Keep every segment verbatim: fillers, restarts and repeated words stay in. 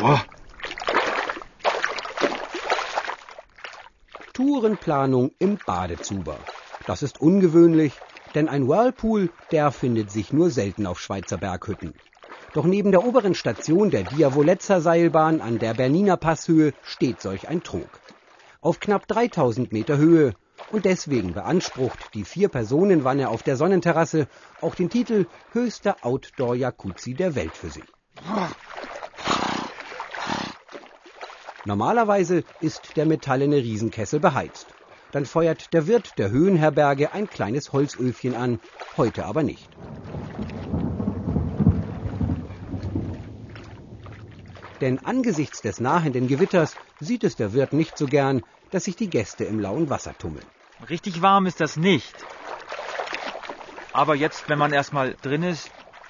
Oh. Tourenplanung im Badezuber. Das ist ungewöhnlich, denn ein Whirlpool, der findet sich nur selten auf Schweizer Berghütten. Doch neben der oberen Station der Diavolezza-Seilbahn an der Bernina Passhöhe steht solch ein Trog. Auf knapp dreitausend Meter Höhe und deswegen beansprucht die Vier-Personen-Wanne auf der Sonnenterrasse auch den Titel höchster Outdoor-Jacuzzi der Welt für sich. Normalerweise ist der metallene Riesenkessel beheizt. Dann feuert der Wirt der Höhenherberge ein kleines Holzöfchen an, heute aber nicht. Denn angesichts des nahenden Gewitters sieht es der Wirt nicht so gern, dass sich die Gäste im lauen Wasser tummeln. Richtig warm ist das nicht. Aber jetzt, wenn man erstmal drin ist...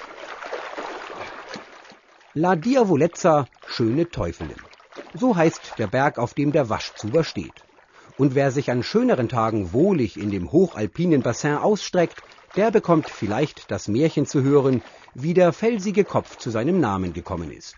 La Diavolezza, schöne Teufelin. So heißt der Berg, auf dem der Waschzuber steht. Und wer sich an schöneren Tagen wohlig in dem hochalpinen Bassin ausstreckt, der bekommt vielleicht das Märchen zu hören, wie der felsige Kopf zu seinem Namen gekommen ist.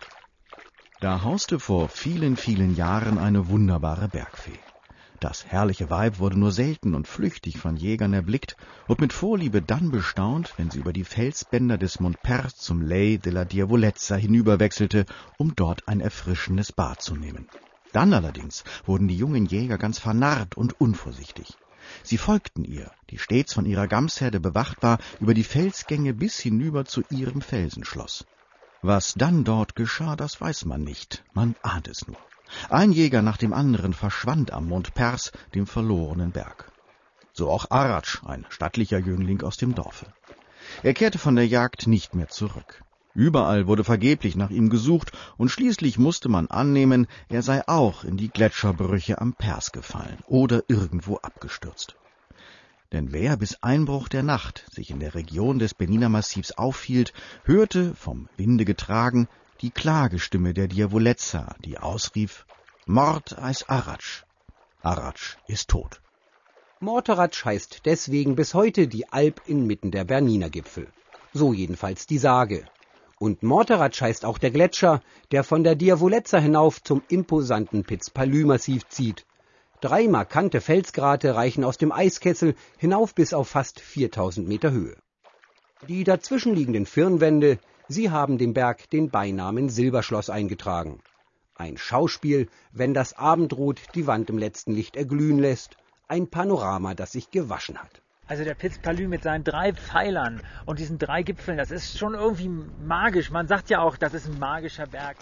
Da hauste vor vielen, vielen Jahren eine wunderbare Bergfee. Das herrliche Weib wurde nur selten und flüchtig von Jägern erblickt und mit Vorliebe dann bestaunt, wenn sie über die Felsbänder des Mont Perce zum Ley de la Diavolezza hinüberwechselte, um dort ein erfrischendes Bad zu nehmen. Dann allerdings wurden die jungen Jäger ganz vernarrt und unvorsichtig. Sie folgten ihr, die stets von ihrer Gamsherde bewacht war, über die Felsgänge bis hinüber zu ihrem Felsenschloss. Was dann dort geschah, das weiß man nicht, man ahnt es nur. Ein Jäger nach dem anderen verschwand am Mont Perce, dem verlorenen Berg. So auch Aratsch, ein stattlicher Jüngling aus dem Dorfe. Er kehrte von der Jagd nicht mehr zurück. Überall wurde vergeblich nach ihm gesucht, und schließlich musste man annehmen, er sei auch in die Gletscherbrüche am Perce gefallen oder irgendwo abgestürzt. Denn wer bis Einbruch der Nacht sich in der Region des Bernina-Massivs aufhielt, hörte, vom Winde getragen, die Klagestimme der Diavolezza, die ausrief: Mort eis Aratsch. Aratsch ist tot. Morteratsch heißt deswegen bis heute die Alp inmitten der Berniner Gipfel. So jedenfalls die Sage. Und Morteratsch heißt auch der Gletscher, der von der Diavolezza hinauf zum imposanten Piz-Palu-Massiv zieht. Drei markante Felsgrate reichen aus dem Eiskessel hinauf bis auf fast viertausend Meter Höhe. Die dazwischenliegenden Firnwände, sie haben dem Berg den Beinamen Silberschloss eingetragen. Ein Schauspiel, wenn das Abendrot die Wand im letzten Licht erglühen lässt. Ein Panorama, das sich gewaschen hat. Also der Piz-Palu mit seinen drei Pfeilern und diesen drei Gipfeln, das ist schon irgendwie magisch. Man sagt ja auch, das ist ein magischer Berg.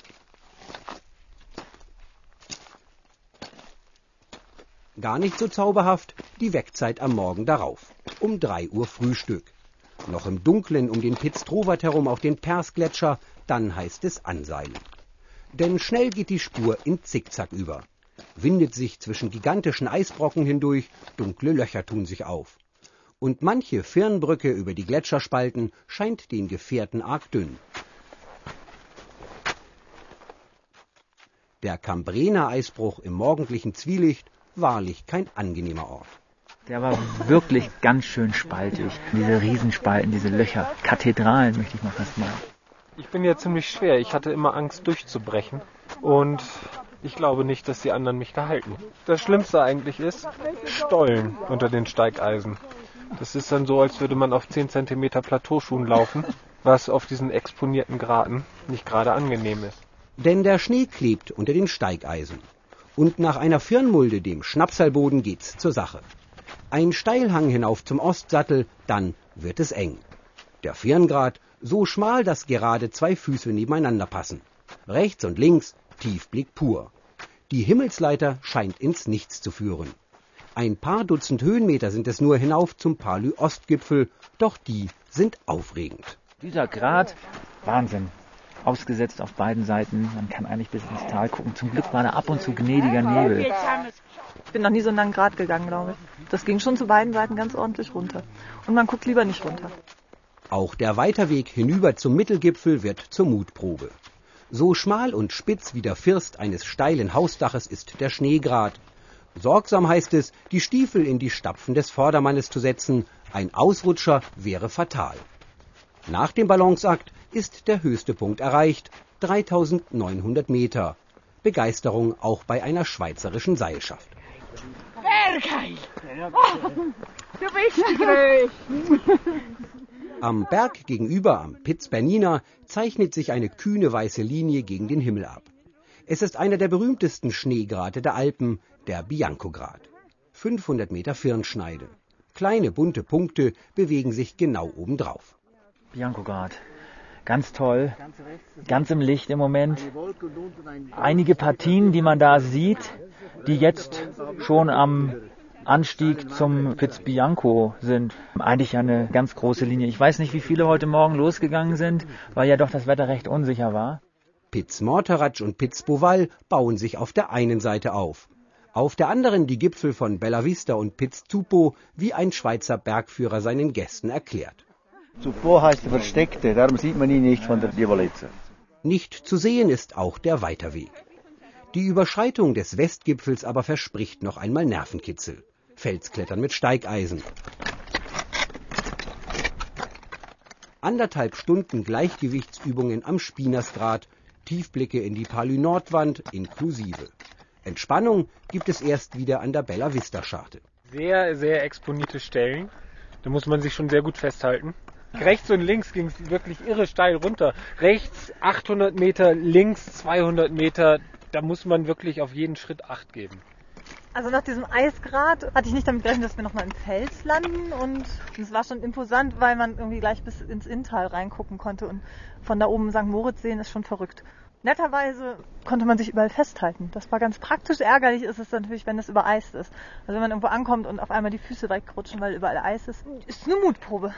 Gar nicht so zauberhaft die Wegzeit am Morgen darauf. Um drei Uhr Frühstück. Noch im Dunkeln um den Piz Trovat herum auf den Perce-Gletscher, dann heißt es anseilen. Denn schnell geht die Spur in Zickzack über. Windet sich zwischen gigantischen Eisbrocken hindurch, dunkle Löcher tun sich auf. Und manche Firnbrücke über die Gletscherspalten scheint den Gefährten arg dünn. Der Cambrena-Eisbruch im morgendlichen Zwielicht, wahrlich kein angenehmer Ort. Der war wirklich ganz schön spaltig. Diese Riesenspalten, diese Löcher, Kathedralen möchte ich mal fast mal. Ich bin ja ziemlich schwer. Ich hatte immer Angst durchzubrechen. Und ich glaube nicht, dass die anderen mich da halten. Das Schlimmste eigentlich ist Stollen unter den Steigeisen. Das ist dann so, als würde man auf zehn Zentimeter Plateauschuhen laufen, was auf diesen exponierten Graten nicht gerade angenehm ist. Denn der Schnee klebt unter den Steigeisen. Und nach einer Firnmulde, dem Schnapsallboden, geht's zur Sache. Ein Steilhang hinauf zum Ostsattel, dann wird es eng. Der Firngrat so schmal, dass gerade zwei Füße nebeneinander passen. Rechts und links Tiefblick pur. Die Himmelsleiter scheint ins Nichts zu führen. Ein paar Dutzend Höhenmeter sind es nur hinauf zum Palu-Ostgipfel, doch die sind aufregend. Dieser Grat, Wahnsinn. Ausgesetzt auf beiden Seiten, man kann eigentlich bis ins Tal gucken. Zum Glück war da ab und zu gnädiger Nebel. Ich bin noch nie so einen langen Grat gegangen, glaube ich. Das ging schon zu beiden Seiten ganz ordentlich runter. Und man guckt lieber nicht runter. Auch der Weiterweg hinüber zum Mittelgipfel wird zur Mutprobe. So schmal und spitz wie der First eines steilen Hausdaches ist der Schneegrat. Sorgsam heißt es, die Stiefel in die Stapfen des Vordermannes zu setzen. Ein Ausrutscher wäre fatal. Nach dem Balanceakt ist der höchste Punkt erreicht. dreitausendneunhundert Meter. Begeisterung auch bei einer schweizerischen Seilschaft. Bergheil! Oh, du bist die Größte! Am Berg gegenüber, am Piz Bernina, zeichnet sich eine kühne weiße Linie gegen den Himmel ab. Es ist einer der berühmtesten Schneegrate der Alpen, der Biancograt. fünfhundert Meter Firnschneide. Kleine bunte Punkte bewegen sich genau obendrauf. Biancograt. Ganz toll. Ganz im Licht im Moment. Einige Partien, die man da sieht, die jetzt schon am Anstieg zum Piz Bianco sind. Eigentlich eine ganz große Linie. Ich weiß nicht, wie viele heute Morgen losgegangen sind, weil ja doch das Wetter recht unsicher war. Piz Morteratsch und Piz Boval bauen sich auf der einen Seite auf. Auf der anderen die Gipfel von Bella Vista und Piz Zupo, wie ein Schweizer Bergführer seinen Gästen erklärt. Zupo heißt der Versteckte, darum sieht man ihn nicht von der Diavolezza. Nicht zu sehen ist auch der Weiterweg. Die Überschreitung des Westgipfels aber verspricht noch einmal Nervenkitzel. Felsklettern mit Steigeisen. Anderthalb Stunden Gleichgewichtsübungen am Spinersgrat, Tiefblicke in die Palus-Nordwand inklusive. Entspannung gibt es erst wieder an der Bella Vista-Scharte. Sehr, sehr exponierte Stellen. Da muss man sich schon sehr gut festhalten. Rechts und links ging es wirklich irre steil runter. Rechts achthundert Meter, links zweihundert Meter. Da muss man wirklich auf jeden Schritt Acht geben. Also nach diesem Eisgrat hatte ich nicht damit gerechnet, dass wir nochmal im Fels landen. Und es war schon imposant, weil man irgendwie gleich bis ins Inntal reingucken konnte. Und von da oben Sankt Moritz sehen ist schon verrückt. Netterweise konnte man sich überall festhalten. Das war ganz praktisch. Ärgerlich ist es natürlich, wenn es übereist ist. Also wenn man irgendwo ankommt und auf einmal die Füße wegrutschen, weil überall Eis ist, ist eine Mutprobe.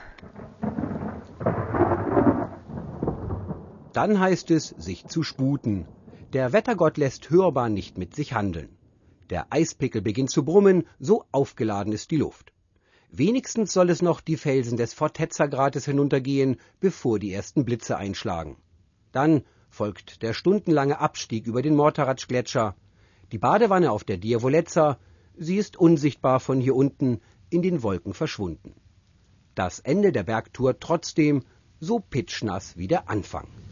Dann heißt es, sich zu sputen. Der Wettergott lässt hörbar nicht mit sich handeln. Der Eispickel beginnt zu brummen, so aufgeladen ist die Luft. Wenigstens soll es noch die Felsen des Fortezza-Grates hinuntergehen, bevor die ersten Blitze einschlagen. Dann folgt der stundenlange Abstieg über den Morteratsch-Gletscher. Die Badewanne auf der Diavolezza, sie ist unsichtbar von hier unten, in den Wolken verschwunden. Das Ende der Bergtour trotzdem so pitschnass wie der Anfang.